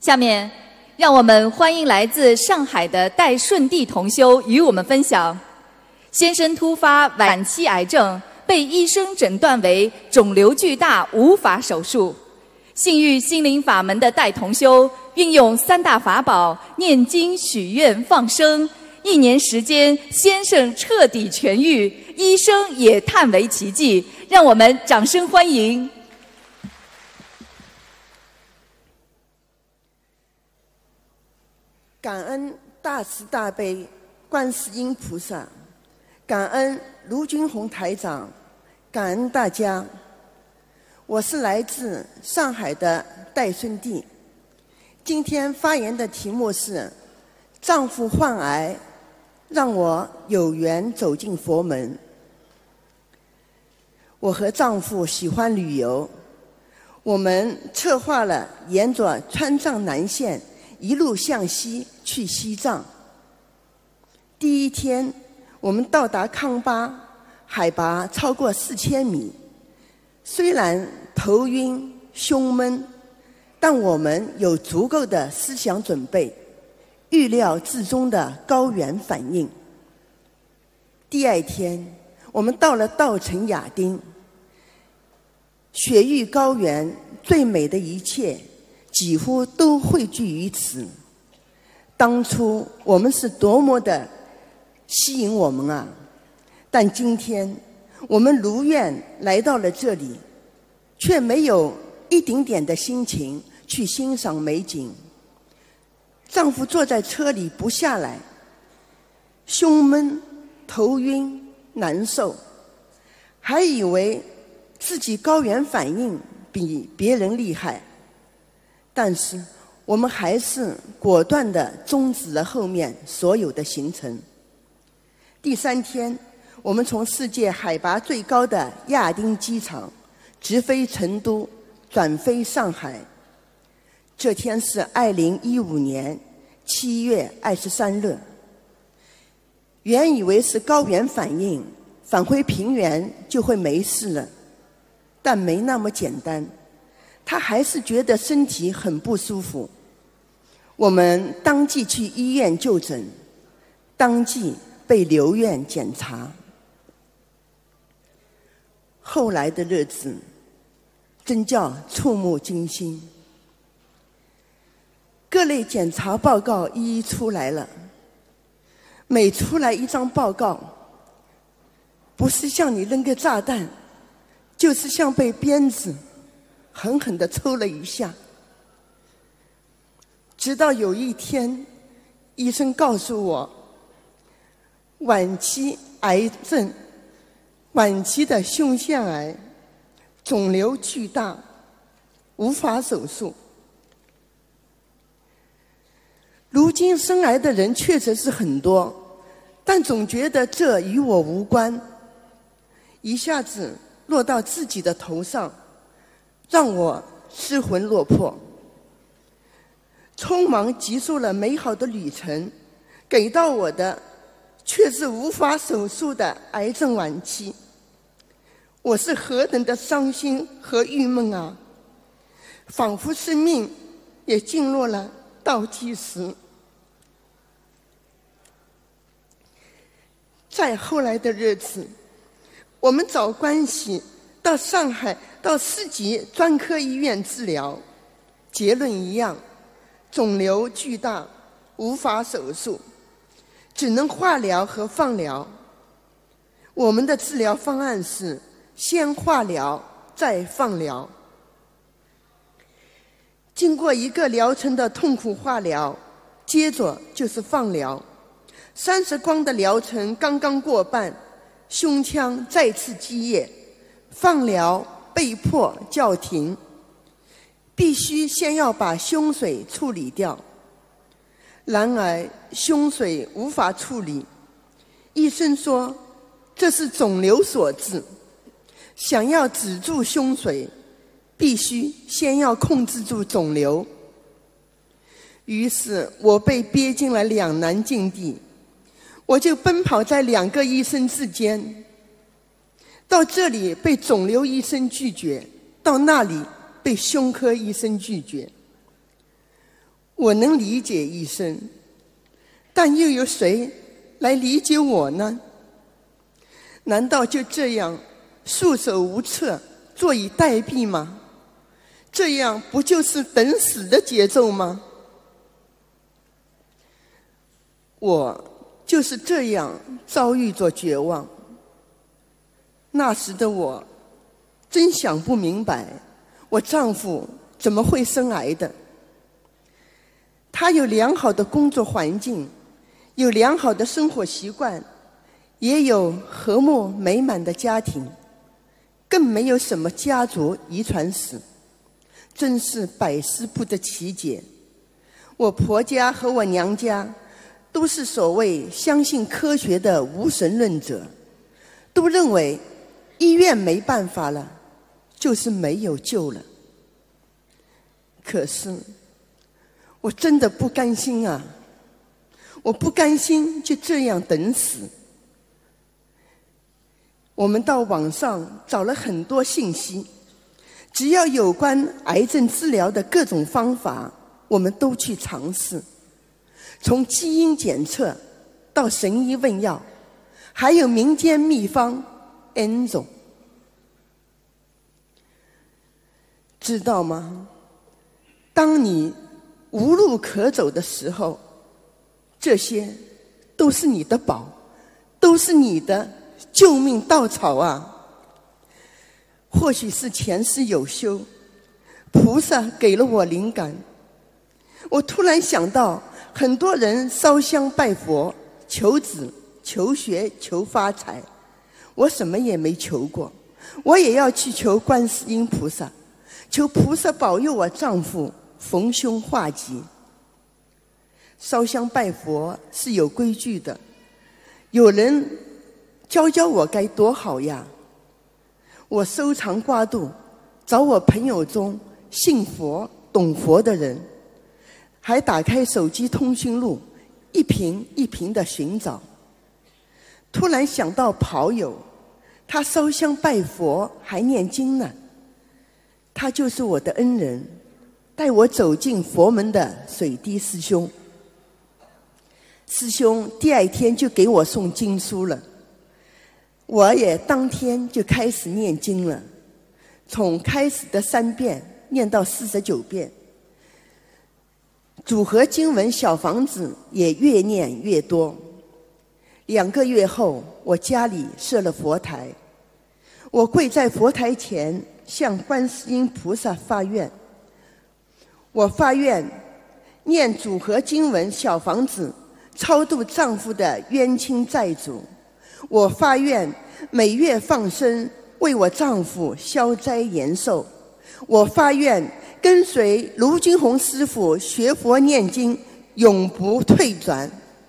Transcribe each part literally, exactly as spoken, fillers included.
下面，让我们欢迎来自上海的戴顺娣同修与我们分享：先生突发晚期癌症，被医生诊断为肿瘤巨大，无法手术。信遇心灵法门的戴同修，运用三大法宝念经、许愿、放生，一年时间，先生彻底痊愈，医生也叹为奇迹。让我们掌声欢迎！ 感恩大慈大悲观世音菩萨，感恩卢军宏台长，感恩大家。我是来自上海的戴顺娣，今天发言的题目是丈夫患癌，让我有缘走进佛门。我和丈夫喜欢旅游，我们策划了沿着川藏南线一路向西去西藏。第一天，我们到达康巴，海拔超过四千米。虽然头晕胸闷，但我们有足够的思想准备，预料至终的高原反应。第二天，我们到了稻城亚丁。雪域高原最美的一切几乎都汇聚于此。当初我们是多么的吸引我们啊！但今天我们如愿来到了这里，却没有一丁点的心情去欣赏美景。丈夫坐在车里不下来，胸闷、头晕、难受，还以为自己高原反应比别人厉害，但是我们还是果断地终止了后面所有的行程。第三天，我们从世界海拔最高的亚丁机场直飞成都，转飞上海。这天是二零一五年七月二十三日。原以为是高原反应，返回平原就会没事了，但没那么简单，他还是觉得身体很不舒服。我们当即去医院就诊，当即被留院检查。后来的日子真叫触目惊心，各类检查报告一一出来了，每出来一张报告，不是向你扔个炸弹，就是像被鞭子狠狠地抽了一下。直到有一天，医生告诉我，晚期癌症，晚期的胸腺癌，肿瘤巨大，无法手术。如今生癌的人确实是很多，但总觉得这与我无关，一下子落到自己的头上，让我失魂落魄。匆忙结束了美好的旅程，给到我的却是无法手术的癌症晚期。我是何等的伤心和郁闷啊！仿佛生命也进入了倒计时。再后来的日子，我们找关系到上海到市级专科医院治疗，结论一样，肿瘤巨大，无法手术，只能化疗和放疗。我们的治疗方案是先化疗再放疗。经过一个疗程的痛苦化疗，接着就是放疗。三十光的疗程刚刚过半，胸腔再次积液，放疗被迫叫停，必须先要把胸水处理掉。然而胸水无法处理，医生说这是肿瘤所致，想要止住胸水，必须先要控制住肿瘤。于是我被憋进了两难境地，我就奔跑在两个医生之间，到这里被肿瘤医生拒绝，到那里被胸科医生拒绝。 我能理解医生，但又有谁来理解我呢？难道就这样束手无策，坐以待毙吗？这样不就是等死的节奏吗？我就是这样遭遇着绝望。那时的我真想不明白，我丈夫怎么会生癌的？他有良好的工作环境，有良好的生活习惯，也有和睦美满的家庭，更没有什么家族遗传史，真是百思不得其解。我婆家和我娘家都是所谓相信科学的无神论者，都认为医院没办法了，就是没有救了。可是我真的不甘心啊，我不甘心就这样等死。我们到网上找了很多信息，只要有关癌症治疗的各种方法，我们都去尝试，从基因检测到神医问药，还有民间秘方 N 种。知道吗？当你无路可走的时候，这些都是你的宝，都是你的救命稻草啊！或许是前世有修，菩萨给了我灵感。我突然想到，很多人烧香拜佛，求子、求学、求发财，我什么也没求过，我也要去求观世音菩萨，求菩萨保佑我丈夫逢凶化吉。烧香拜佛是有规矩的，有人教教我该多好呀！我搜肠刮肚，找我朋友中信佛懂佛的人，还打开手机通讯录，一瓶一瓶的寻找。突然想到跑友，他烧香拜佛还念经呢，他就是我的恩人，带我走进佛门的水滴师兄。师兄第二天就给我送经书了，我也当天就开始念经了，从开始的三遍念到四十九遍，组合经文小房子也越念越多。两个月后，我家里设了佛台，我跪在佛台前向观世音菩萨发愿，我发愿念组合经文小房子，超度丈夫的冤亲债主。我发愿每月放生，为我丈夫消灾延寿。我发愿跟随卢军宏师父学佛念经，永不退转。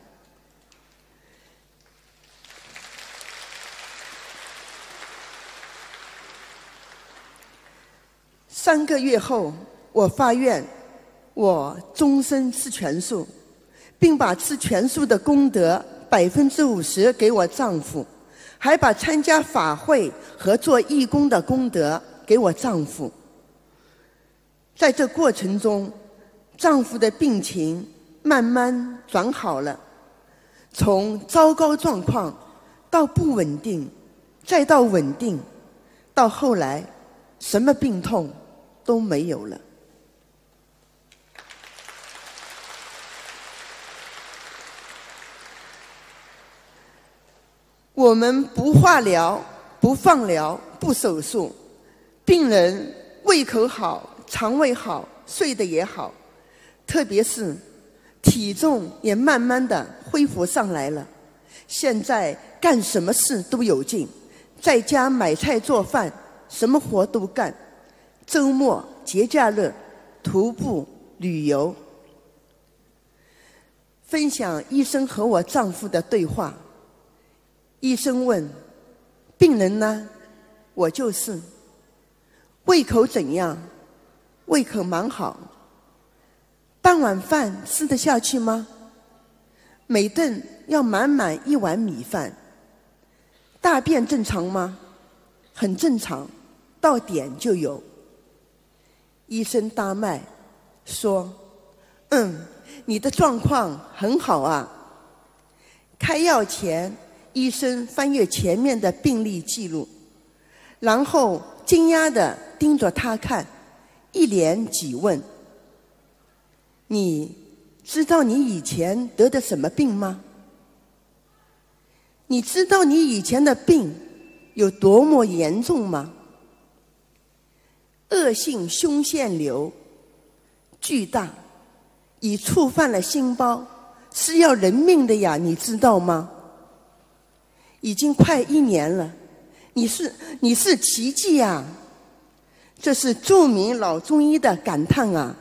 三个月后，我发愿我终身吃全素，并把吃全素的功德百分之五十给我丈夫，还把参加法会和做义工的功德给我丈夫。在这过程中，丈夫的病情慢慢转好了，从糟糕状况到不稳定，再到稳定，到后来什么病痛都没有了。我们不化疗，不放疗，不手术，病人胃口好，肠胃好，睡得也好，特别是体重也慢慢的恢复上来了。现在干什么事都有劲，在家买菜做饭，什么活都干，周末节假日徒步旅游。分享医生和我丈夫的对话。医生问：病人呢？我就是。胃口怎样？胃口蛮好。半碗饭吃得下去吗？每顿要满满一碗米饭。大便正常吗？很正常，到点就有。医生大脉说： 嗯，你的状况很好啊。开药前，医生翻阅前面的病历记录，然后惊讶地盯着他看，一连几问：你知道你以前得的什么病吗？你知道你以前的病有多么严重吗？恶性胸腺瘤，巨大，已触犯了心包，是要人命的呀，你知道吗？已经快一年了，你是你是奇迹呀！这是著名老中医的感叹啊！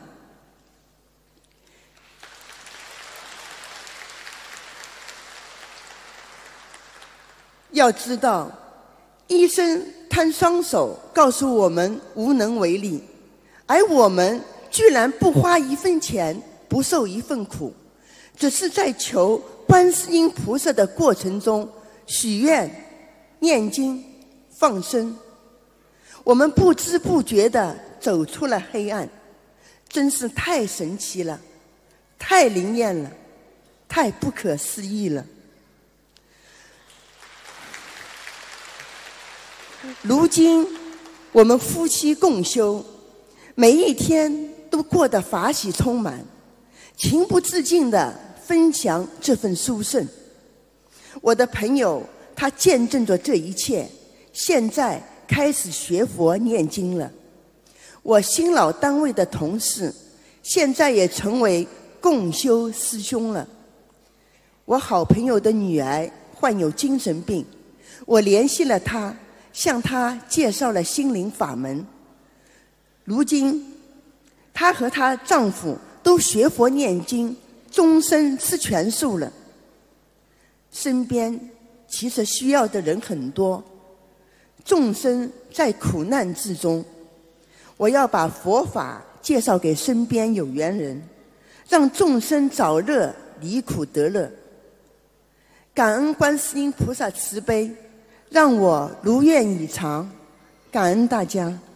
要知道，医生摊双手告诉我们无能为力，而我们居然不花一分钱，不受一份苦，只是在求观世音菩萨的过程中许愿、念经、放生，我们不知不觉地走出了黑暗，真是太神奇了，太灵验了，太不可思议了。如今我们夫妻共修，每一天都过得法喜充满，情不自禁地分享这份殊胜。我的朋友他见证着这一切，现在开始学佛念经了。我新老单位的同事现在也成为共修师兄了。我好朋友的女儿患有精神病，我联系了她，向她介绍了心灵法门。如今她和她丈夫都学佛念经，终身吃全素了。身边其实需要的人很多，众生在苦难之中，我要把佛法介绍给身边有缘人，让众生早日离苦得乐。感恩观世音菩萨慈悲，让我如愿以偿，感恩大家。